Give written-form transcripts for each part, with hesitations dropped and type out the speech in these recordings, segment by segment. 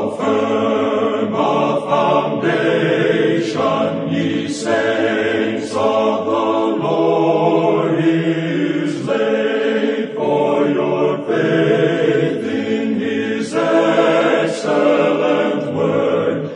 firm a foundation, ye saints of the Lord, is laid, for your faith in his excellent word.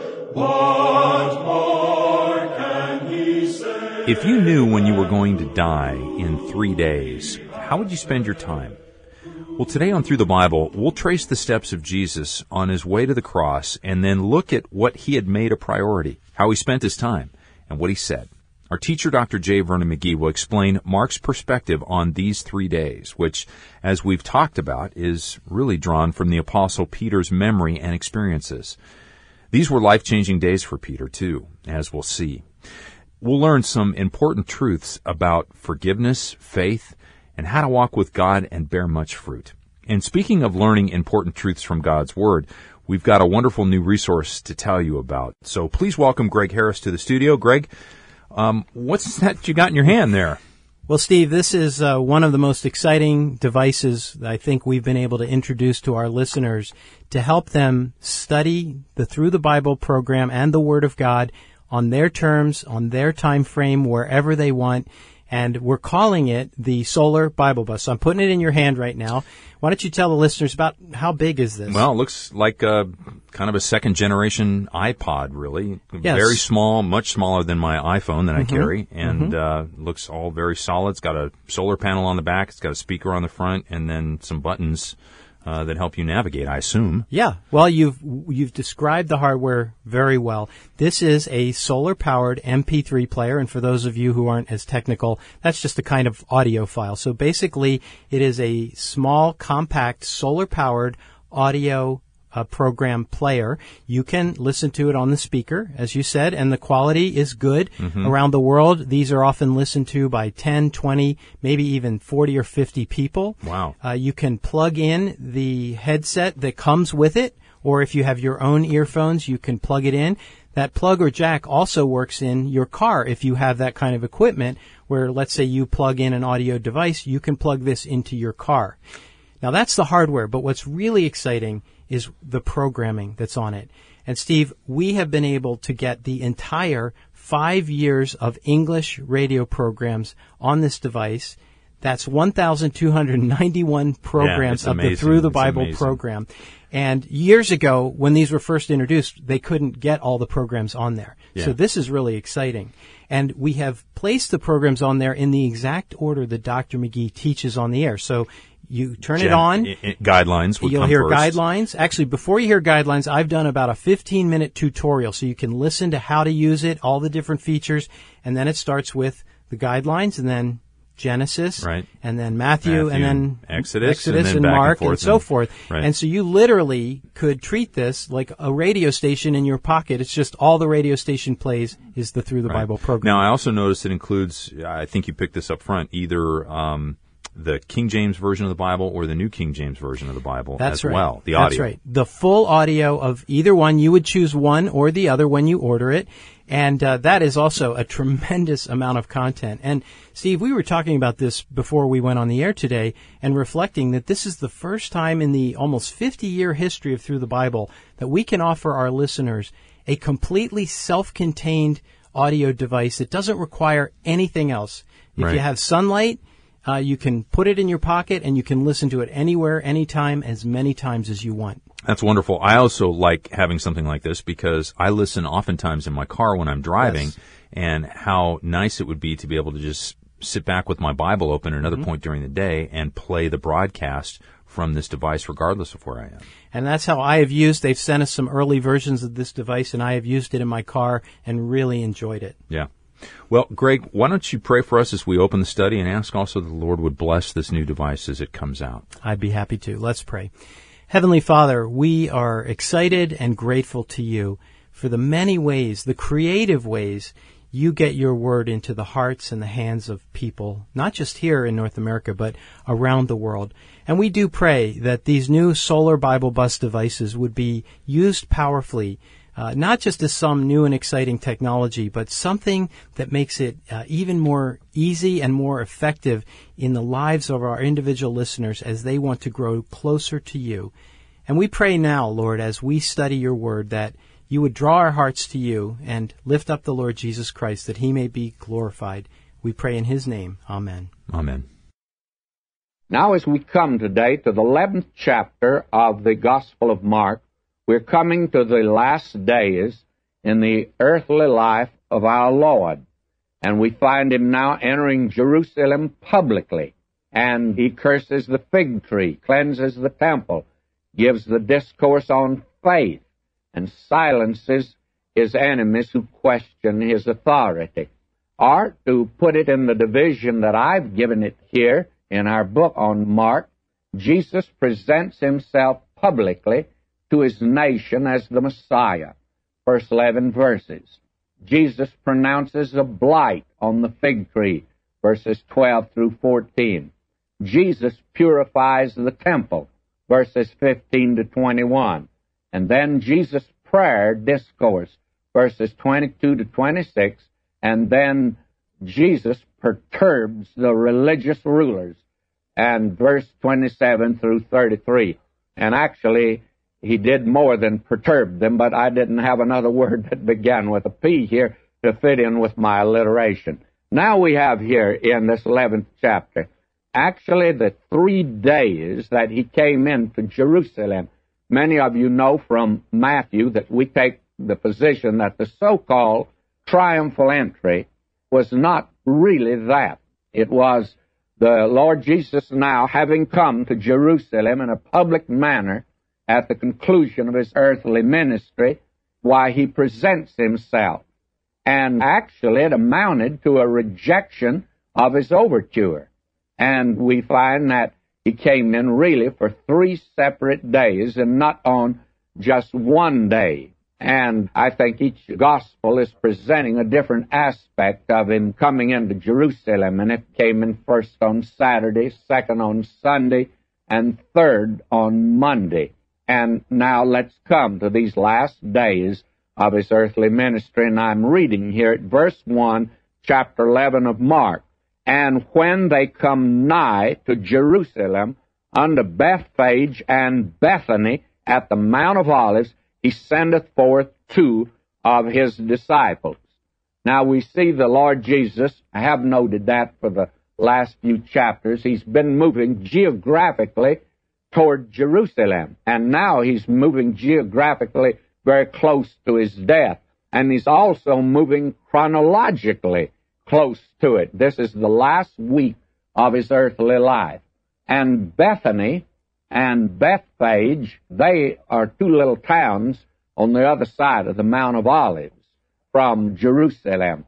What more can he say? If you knew when you were going to die in 3 days, how would you spend your time? Well, today on Through the Bible, we'll trace the steps of Jesus on his way to the cross and then look at what he had made a priority, how he spent his time, and what he said. Our teacher, Dr. J. Vernon McGee, will explain Mark's perspective on these 3 days, which, as we've talked about, is really drawn from the Apostle Peter's memory and experiences. These were life-changing days for Peter, too, as we'll see. We'll learn some important truths about forgiveness, faith, and how to walk with God and bear much fruit. And speaking of learning important truths from God's Word, we've got a wonderful new resource to tell you about. So please welcome Greg Harris to the studio. Greg, what's that you got in your hand there? Well, Steve, this is one of the most exciting devices that I think we've been able to introduce to our listeners to help them study the Through the Bible program and the Word of God on their terms, on their time frame, wherever they want. And we're calling it the Solar Bible Bus. So I'm putting it in your hand right now. Why don't you tell the listeners about how big is this? Well, it looks like kind of a second-generation iPod, really. Yes. Very small, much smaller than my iPhone that I carry, and looks all very solid. It's got a solar panel on the back. It's got a speaker on the front, and then some buttons that help you navigate, I assume. Yeah. Well, you've described the hardware very well. This is a solar-powered MP3 player, and for those of you who aren't as technical, that's just a kind of audio file. So basically, it is a small, compact, solar-powered audio program player. You can listen to it on the speaker, as you said, and the quality is good. Around the world, these are often listened to by 10, 20, maybe even 40 or 50 people. Wow. You can plug in the headset that comes with it, or if you have your own earphones, you can plug it in. That plug or jack also works in your car if you have that kind of equipment where, let's say, you plug in an audio device, you can plug this into your car. Now, that's the hardware, but what's really exciting is the programming that's on it. And Steve, we have been able to get the entire 5 years of English radio programs on this device. That's 1,291 programs of the Through the Bible program. And years ago, when these were first introduced, they couldn't get all the programs on there. Yeah. So this is really exciting. And we have placed the programs on there in the exact order that Dr. McGee teaches on the air. So you turn it on. Guidelines would You'll come hear first. guidelines. Actually, before you hear guidelines, I've done about a 15-minute tutorial so you can listen to how to use it, all the different features, and then it starts with the guidelines, and then Genesis, right, and then Matthew, and then Exodus and, then Mark, and so forth. Right. And so you literally could treat this like a radio station in your pocket. It's just all the radio station plays is the Through the Bible program. Now, I also noticed it includes, I think you picked this up front, either the King James Version of the Bible or the New King James Version of the Bible as well, the audio. That's right. The full audio of either one. You would choose one or the other when you order it. And that is also a tremendous amount of content. And, Steve, we were talking about this before we went on the air today and reflecting that this is the first time in the almost 50-year history of Through the Bible that we can offer our listeners a completely self-contained audio device that doesn't require anything else. If you have sunlight, you can put it in your pocket and you can listen to it anywhere, anytime, as many times as you want. That's wonderful. I also like having something like this because I listen oftentimes in my car when I'm driving, and how nice it would be to be able to just sit back with my Bible open at another point during the day and play the broadcast from this device regardless of where I am. And that's how I have used, they've sent us some early versions of this device, and I have used it in my car and really enjoyed it. Yeah. Well, Greg, why don't you pray for us as we open the study and ask also that the Lord would bless this new device as it comes out. I'd be happy to. Let's pray. Heavenly Father, we are excited and grateful to you for the many ways, the creative ways you get your word into the hearts and the hands of people, not just here in North America, but around the world. And we do pray that these new Solar Bible Bus devices would be used powerfully, not just as some new and exciting technology, but something that makes it even more easy and more effective in the lives of our individual listeners as they want to grow closer to you. And we pray now, Lord, as we study your word, that you would draw our hearts to you and lift up the Lord Jesus Christ, that he may be glorified. We pray in his name. Amen. Amen. Now as we come today to the 11th chapter of the Gospel of Mark, we're coming to the last days in the earthly life of our Lord. And we find him now entering Jerusalem publicly. And he curses the fig tree, cleanses the temple, gives the discourse on faith, and silences his enemies who question his authority. Or, to put it in the division that I've given it here in our book on Mark, Jesus presents himself publicly to his nation as the Messiah. First 11 verses. Jesus pronounces a blight on the fig tree, verses 12 through 14. Jesus purifies the temple, verses 15 to 21. And then Jesus' prayer discourse, verses 22 to 26. And then Jesus perturbs the religious rulers, and verse 27 through 33. And actually, he did more than perturb them, but I didn't have another word that began with a P here to fit in with my alliteration. Now we have here in this 11th chapter, actually the 3 days that he came into Jerusalem. Many of you know from Matthew that we take the position that the so-called triumphal entry was not really that. It was the Lord Jesus now having come to Jerusalem in a public manner at the conclusion of his earthly ministry, why he presents himself. And actually it amounted to a rejection of his overture. And we find that he came in really for 3 separate days and not on just one day. And I think each gospel is presenting a different aspect of him coming into Jerusalem. And it came in first on Saturday, second on Sunday, and third on Monday. And now let's come to these last days of his earthly ministry. And I'm reading here at verse 1, chapter 11 of Mark. And when they come nigh to Jerusalem, unto Bethphage and Bethany at the Mount of Olives, he sendeth forth 2 of his disciples. Now we see the Lord Jesus, I have noted that for the last few chapters, he's been moving geographically toward Jerusalem. And now he's moving geographically very close to his death. And he's also moving chronologically close to it. This is the last week of his earthly life. And Bethany and Bethphage, they are 2 little towns on the other side of the Mount of Olives from Jerusalem.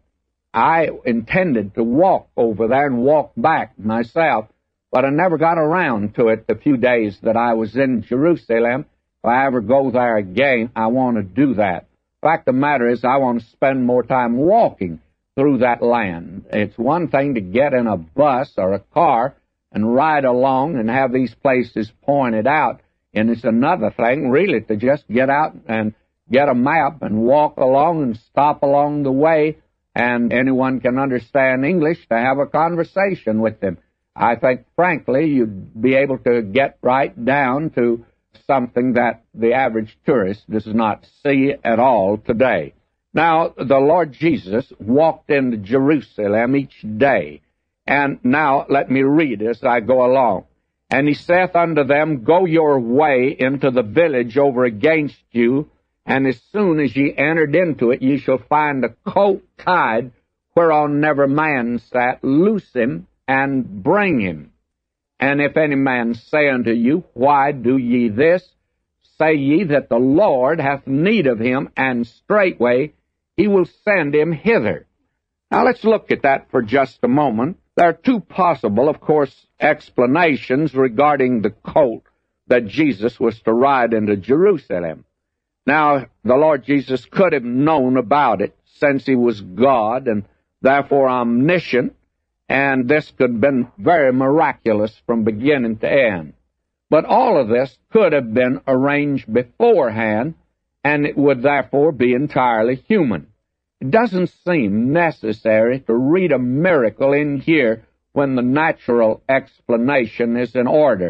I intended to walk over there and walk back myself, but I never got around to it the few days that I was in Jerusalem. If I ever go there again, I want to do that. The fact of the matter is, I want to spend more time walking through that land. It's one thing to get in a bus or a car and ride along and have these places pointed out, and it's another thing, really, to just get out and get a map and walk along and stop along the way, and anyone can understand English to have a conversation with them. I think, frankly, you'd be able to get right down to something that the average tourist does not see at all today. Now, the Lord Jesus walked into Jerusalem each day. And now let me read as I go along. And he saith unto them, Go your way into the village over against you, and as soon as ye entered into it, ye shall find a colt tied, whereon never man sat. Loose him, and bring him. And if any man say unto you, Why do ye this? Say ye that the Lord hath need of him, and straightway he will send him hither. Now let's look at that for just a moment. There are 2 possible, of course, explanations regarding the colt that Jesus was to ride into Jerusalem. Now, the Lord Jesus could have known about it, since he was God and therefore omniscient, and this could have been very miraculous from beginning to end. But all of this could have been arranged beforehand, and it would therefore be entirely human. It doesn't seem necessary to read a miracle in here when the natural explanation is in order.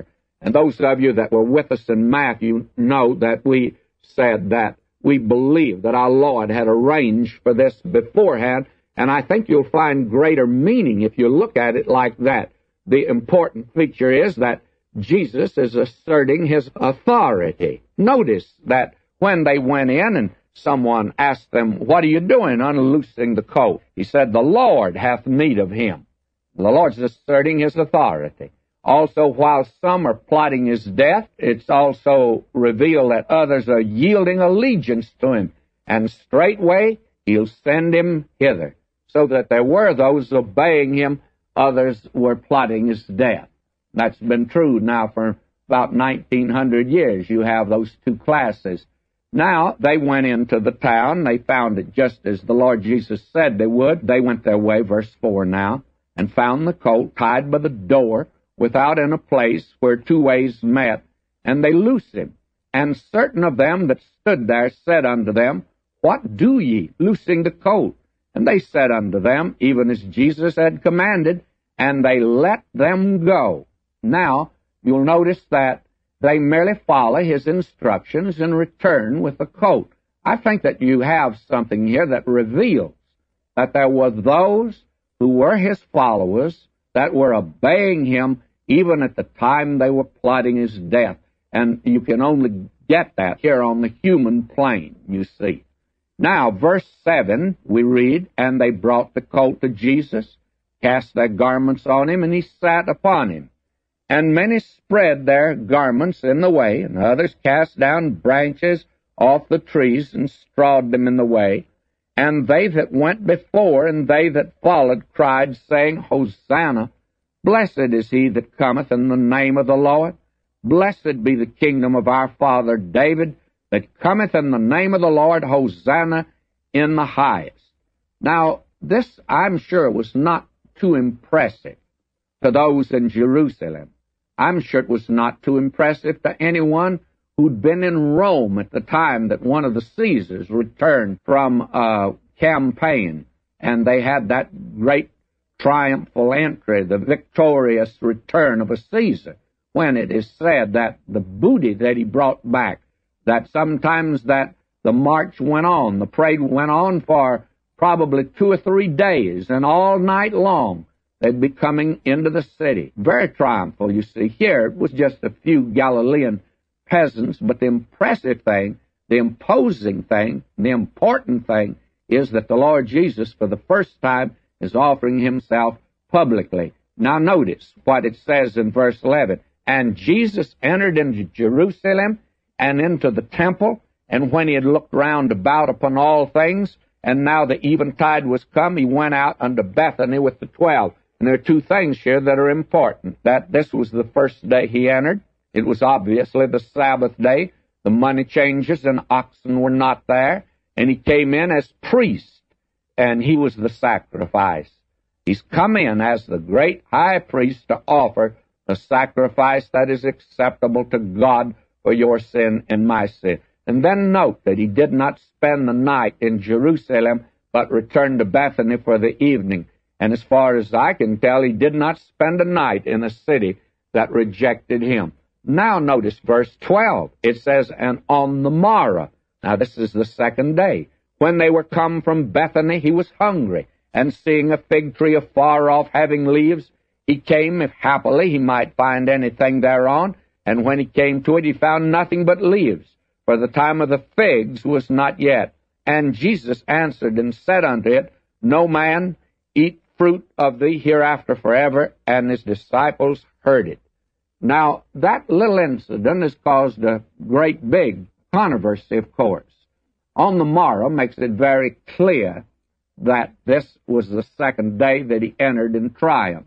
And those of you that were with us in Matthew know that we said that we believe that our Lord had arranged for this beforehand, and I think you'll find greater meaning if you look at it like that. The important feature is that Jesus is asserting his authority. Notice that when they went in and someone asked them, "What are you doing unloosing the colt?" He said, "The Lord hath need of him." The Lord's asserting his authority. Also, while some are plotting his death, it's also revealed that others are yielding allegiance to him, and straightway he'll send him hither. So that there were those obeying him, others were plotting his death. That's been true now for about 1900 years. You have those two classes. Now, they went into the town. They found it just as the Lord Jesus said they would. They went their way, verse 4 now, and found the colt tied by the door, without in a place where two ways met, and they loosed him. And certain of them that stood there said unto them, "What do ye, loosing the colt?" And they said unto them, even as Jesus had commanded, and they let them go. Now, you'll notice that they merely follow his instructions and return with the colt. I think that you have something here that reveals that there were those who were his followers that were obeying him even at the time they were plotting his death. And you can only get that here on the human plane, you see. Now, verse 7, we read, "And they brought the colt to Jesus, cast their garments on him, and he sat upon him. And many spread their garments in the way, and others cast down branches off the trees and strawed them in the way. And they that went before and they that followed cried, saying, Hosanna! Blessed is he that cometh in the name of the Lord. Blessed be the kingdom of our father David, that cometh in the name of the Lord. Hosanna in the highest." Now, this, I'm sure, was not too impressive to those in Jerusalem. I'm sure it was not too impressive to anyone who'd been in Rome at the time that one of the Caesars returned from a campaign, and they had that great triumphal entry, the victorious return of a Caesar, when it is said that the booty that he brought back, that sometimes that the march went on, the parade went on for probably 2 or 3 days, and all night long they'd be coming into the city. Very triumphal, you see. Here it was just a few Galilean peasants, but the impressive thing, the imposing thing, the important thing is that the Lord Jesus, for the first time, is offering himself publicly. Now notice what it says in verse 11. "And Jesus entered into Jerusalem and into the temple, and when he had looked round about upon all things, and now the eventide was come, he went out unto Bethany with the 12. And there are two things here that are important. That this was the first day he entered. It was obviously the Sabbath day. The money changers and oxen were not there. And he came in as priest, and he was the sacrifice. He's come in as the great high priest to offer the sacrifice that is acceptable to God for your sin and my sin. And then note that he did not spend the night in Jerusalem, but returned to Bethany for the evening. And as far as I can tell, he did not spend a night in a city that rejected him. Now notice verse 12. It says, "And on the morrow," now this is the second day, "when they were come from Bethany, he was hungry. And seeing a fig tree afar off having leaves, he came, if happily he might find anything thereon. And when he came to it, he found nothing but leaves, for the time of the figs was not yet. And Jesus answered and said unto it, No man eat fruit of thee hereafter forever. And his disciples heard it." Now, that little incident has caused a great big controversy, of course. On the morrow makes it very clear that this was the second day that he entered in triumph.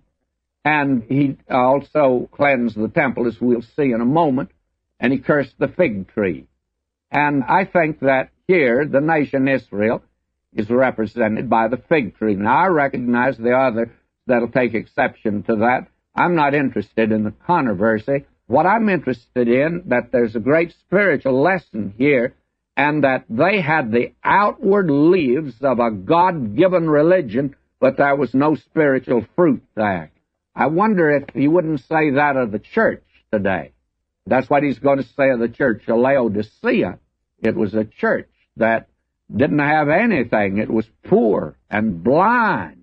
And he also cleansed the temple, as we'll see in a moment, and he cursed the fig tree. And I think that here the nation Israel is represented by the fig tree. Now, I recognize the other that'll take exception to that. I'm not interested in the controversy. What I'm interested in, that there's a great spiritual lesson here, and that they had the outward leaves of a God-given religion, but there was no spiritual fruit there. I wonder if you wouldn't say that of the church today. That's what he's going to say of the church of Laodicea. It was a church that didn't have anything. It was poor and blind,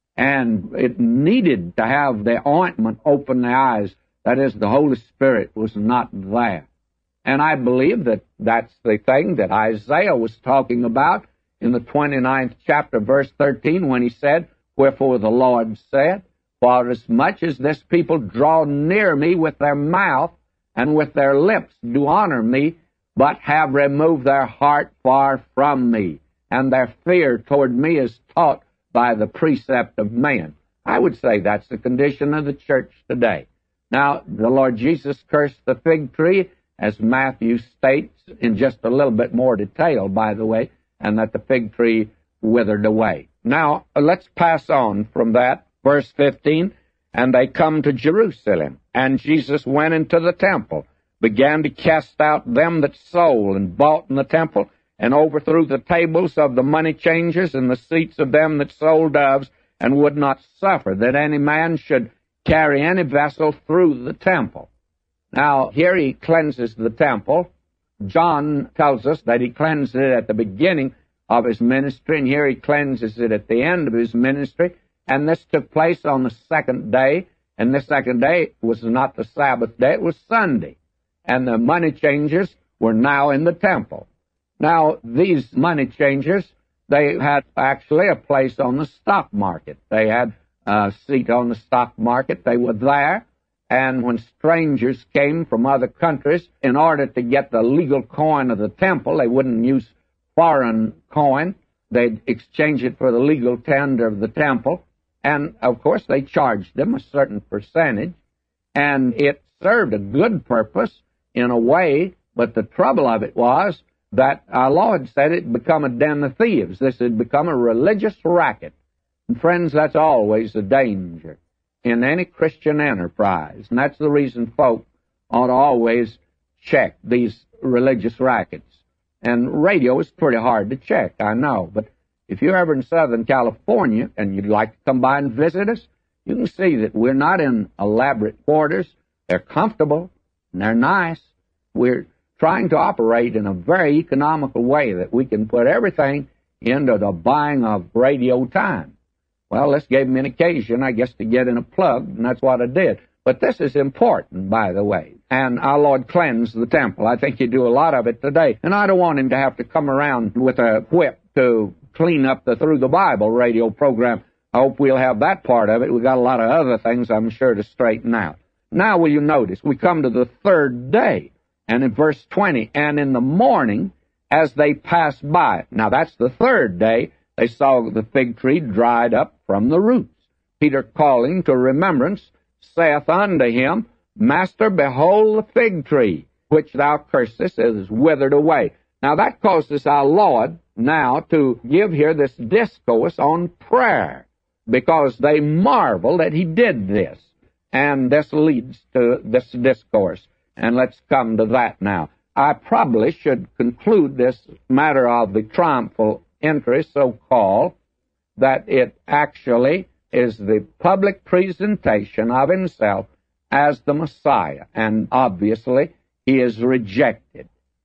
and it needed to have the ointment open the eyes. That is, the Holy Spirit was not there. And I believe that that's the thing that Isaiah was talking about in the 29th chapter, verse 13, when he said, "Wherefore the Lord said, For as much as this people draw near me with their mouth, and with their lips do honor me, but have removed their heart far from me, and their fear toward me is taught by the precept of man." I would say that's the condition of the church today. Now, the Lord Jesus cursed the fig tree, as Matthew states in just a little bit more detail, by the way, and that the fig tree withered away. Now, let's pass on from that. Verse 15, "And they come to Jerusalem, and Jesus went into the temple, began to cast out them that sold and bought in the temple, and overthrew the tables of the money changers and the seats of them that sold doves, and would not suffer that any man should carry any vessel through the temple." Now, here he cleanses the temple. John tells us that he cleansed it at the beginning of his ministry, and here he cleanses it at the end of his ministry. And this took place on the second day, and the second day was not the Sabbath day, it was Sunday. And the money changers were now in the temple. Now, these money changers, they had actually a place on the stock market. They had a seat on the stock market. They were there. And when strangers came from other countries, in order to get the legal coin of the temple, they wouldn't use foreign coin. They'd exchange it for the legal tender of the temple. And, of course, they charged them a certain percentage. And it served a good purpose in a way, but the trouble of it was that our Lord said it had become a den of thieves. This had become a religious racket. And, friends, that's always a danger in any Christian enterprise. And that's the reason folk ought to always check these religious rackets. And radio is pretty hard to check, I know. But if you're ever in Southern California and you'd like to come by and visit us, you can see that we're not in elaborate quarters. They're comfortable and they're nice. We're trying to operate in a very economical way that we can put everything into the buying of radio time. Well, this gave me an occasion, I guess, to get in a plug, and that's what I did. But this is important, by the way. And our Lord cleansed the temple. I think you do a lot of it today. And I don't want him to have to come around with a whip to clean up the Through the Bible radio program. I hope we'll have that part of it. We've got a lot of other things, I'm sure, to straighten out. Now, will you notice, we come to the third day. And in verse 20, "And in the morning, as they passed by," now that's the third day, "they saw the fig tree dried up from the roots. Peter, calling to remembrance, saith unto him, Master, behold the fig tree, which thou cursedst, is withered away." Now that causes our Lord now to give here this discourse on prayer, because they marvel that he did this. And this leads to this discourse. And let's come to that now. I probably should conclude this matter of the triumphal entry, so-called, that it actually is the public presentation of himself as the Messiah. And obviously, he is rejected.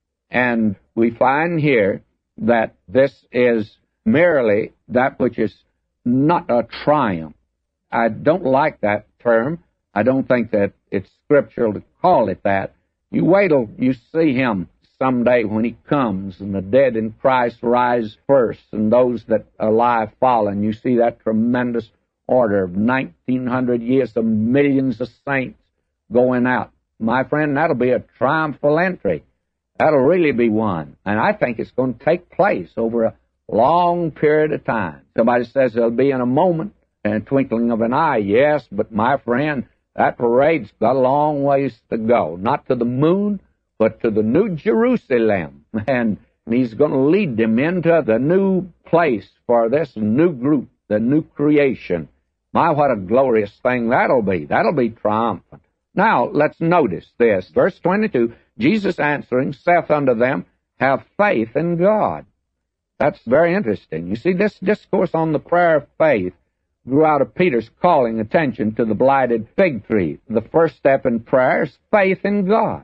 And we find here that this is merely that which is not a triumph. I don't like that term. I don't think that it's scriptural to call it that. You wait till you see him someday when he comes, and the dead in Christ rise first, and those that are alive follow, and you see that tremendous order of 1,900 years of millions of saints going out. My friend, that'll be a triumphal entry. That'll really be one. And I think it's going to take place over a long period of time. Somebody says it'll be in a moment, in a twinkling of an eye. Yes, but my friend, that parade's got a long ways to go. Not to the moon, but to the New Jerusalem. And he's going to lead them into the new place for this new group, the new creation. My, what a glorious thing that'll be. That'll be triumphant. Now, let's notice this. Verse 22, Jesus answering saith unto them, Have faith in God. That's very interesting. You see, this discourse on the prayer of faith grew out of Peter's calling attention to the blighted fig tree. The first step in prayer is faith in God.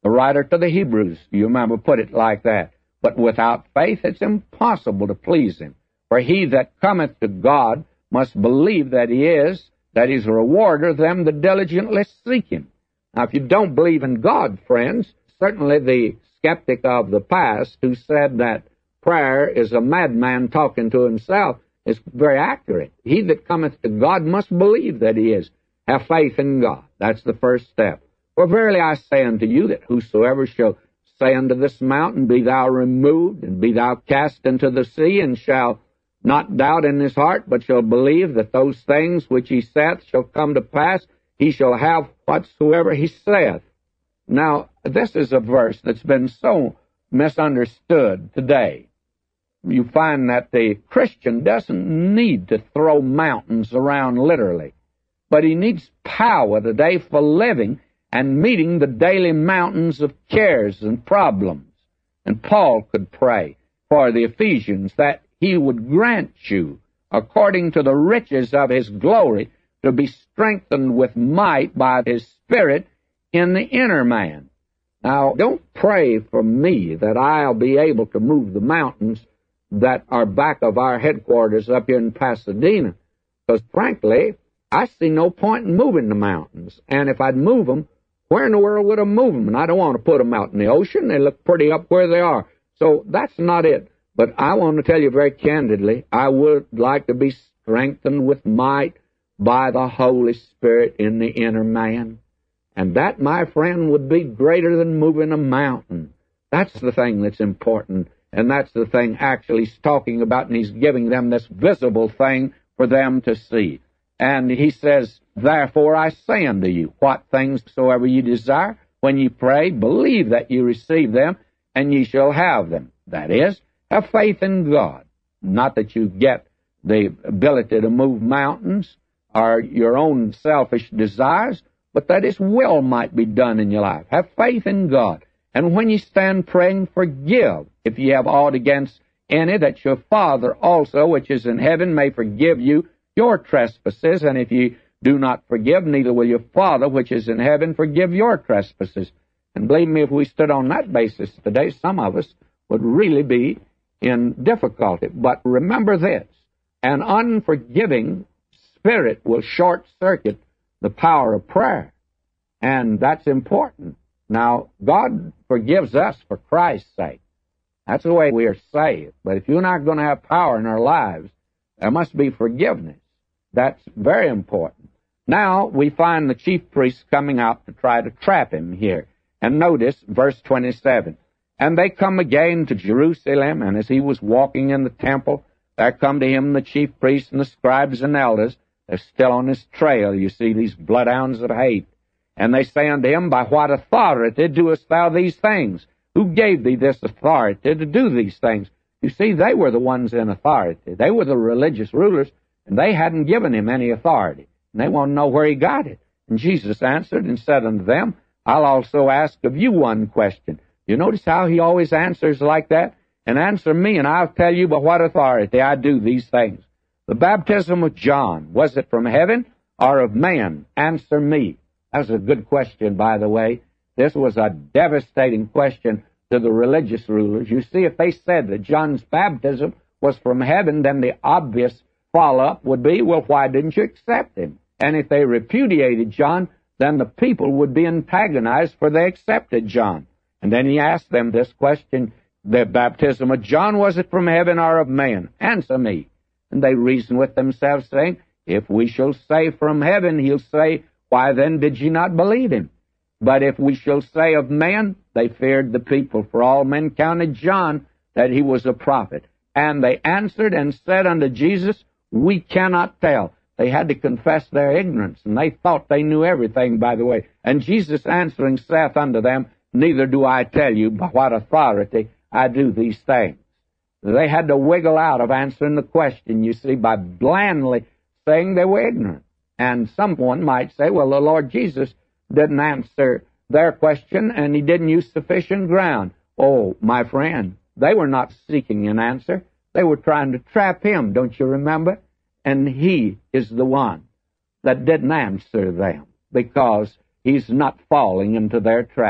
The writer to the Hebrews, you remember, put it like that. But without faith it's impossible to please him. For he that cometh to God must believe that he is, that he's a rewarder of them that diligently seek him. Now, if you don't believe in God, friends, certainly the skeptic of the past who said that prayer is a madman talking to himself is very accurate. He that cometh to God must believe that he is. Have faith in God. That's the first step. For verily I say unto you that whosoever shall say unto this mountain, Be thou removed, and be thou cast into the sea, and shall not doubt in his heart, but shall believe that those things which he saith shall come to pass, he shall have whatsoever he saith. Now, this is a verse that's been so misunderstood today. You find that the Christian doesn't need to throw mountains around literally, but he needs power today for living and meeting the daily mountains of cares and problems. And Paul could pray for the Ephesians that he would grant you, according to the riches of his glory, to be strengthened with might by his Spirit in the inner man. Now, don't pray for me that I'll be able to move the mountains that are back of our headquarters up here in Pasadena, because frankly, I see no point in moving the mountains. And if I'd move them, where in the world would I move them? And I don't want to put them out in the ocean. They look pretty up where they are. So that's not it. But I want to tell you very candidly, I would like to be strengthened with might by the Holy Spirit in the inner man. And that, my friend, would be greater than moving a mountain. That's the thing that's important. And that's the thing actually he's talking about, and he's giving them this visible thing for them to see. And he says, Therefore I say unto you, what things soever ye desire, when ye pray, believe that ye receive them, and ye shall have them. That is, have faith in God. Not that you get the ability to move mountains or your own selfish desires, but that His will might be done in your life. Have faith in God. And when you stand praying, forgive, if ye have aught against any, that your Father also, which is in heaven, may forgive you your trespasses. And if ye do not forgive, neither will your Father, which is in heaven, forgive your trespasses. And believe me, if we stood on that basis today, some of us would really be in difficulty. But remember this, an unforgiving spirit will short-circuit the power of prayer. And that's important. Now, God forgives us for Christ's sake. That's the way we are saved. But if you're not going to have power in our lives, there must be forgiveness. That's very important. Now, we find the chief priests coming out to try to trap him here. And notice verse 27. And they come again to Jerusalem, and as he was walking in the temple, there come to him the chief priests and the scribes and elders. They're still on his trail, you see, these bloodhounds of hate. And they say unto him, By what authority doest thou these things? Who gave thee this authority to do these things? You see, they were the ones in authority. They were the religious rulers, and they hadn't given him any authority. And they want to know where he got it. And Jesus answered and said unto them, I'll also ask of you one question. You notice how he always answers like that? And answer me, and I'll tell you by what authority I do these things. The baptism of John, was it from heaven or of man? Answer me. That was a good question, by the way. This was a devastating question to the religious rulers. You see, if they said that John's baptism was from heaven, then the obvious follow-up would be, well, why didn't you accept him? And if they repudiated John, then the people would be antagonized, for they accepted John. And then he asked them this question, the baptism of John, was it from heaven or of man? Answer me. And they reasoned with themselves, saying, If we shall say from heaven, he'll say, Why then did ye not believe him? But if we shall say of man, they feared the people, for all men counted John that he was a prophet. And they answered and said unto Jesus, We cannot tell. They had to confess their ignorance, and they thought they knew everything, by the way. And Jesus answering saith unto them, Neither do I tell you by what authority I do these things. They had to wiggle out of answering the question, you see, by blandly saying they were ignorant. And someone might say, well, the Lord Jesus didn't answer their question, and he didn't use sufficient ground. Oh, my friend, they were not seeking an answer. They were trying to trap him, don't you remember? And he is the one that didn't answer them, because he's not falling into their trap.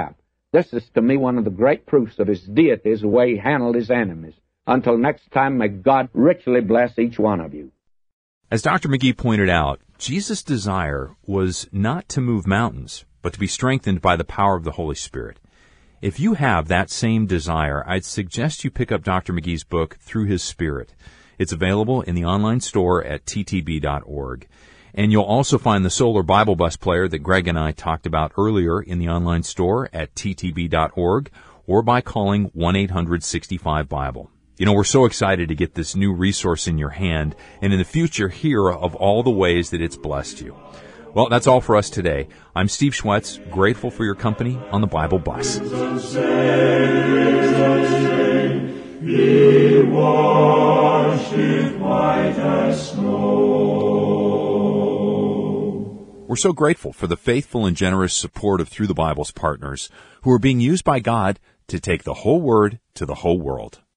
This is to me one of the great proofs of his deity, is the way he handled his enemies. Until next time, may God richly bless each one of you. As Dr. McGee pointed out, Jesus' desire was not to move mountains, but to be strengthened by the power of the Holy Spirit. If you have that same desire, I'd suggest you pick up Dr. McGee's book, Through His Spirit. It's available in the online store at ttb.org. And you'll also find the Solar Bible Bus player that Greg and I talked about earlier in the online store at ttb.org or by calling 1-800-65-BIBLE. You know, we're so excited to get this new resource in your hand and in the future hear of all the ways that it's blessed you. Well, that's all for us today. I'm Steve Schwetz, grateful for your company on the Bible Bus. Be washed in white as snow. We're so grateful for the faithful and generous support of Through the Bible's partners who are being used by God to take the whole Word to the whole world.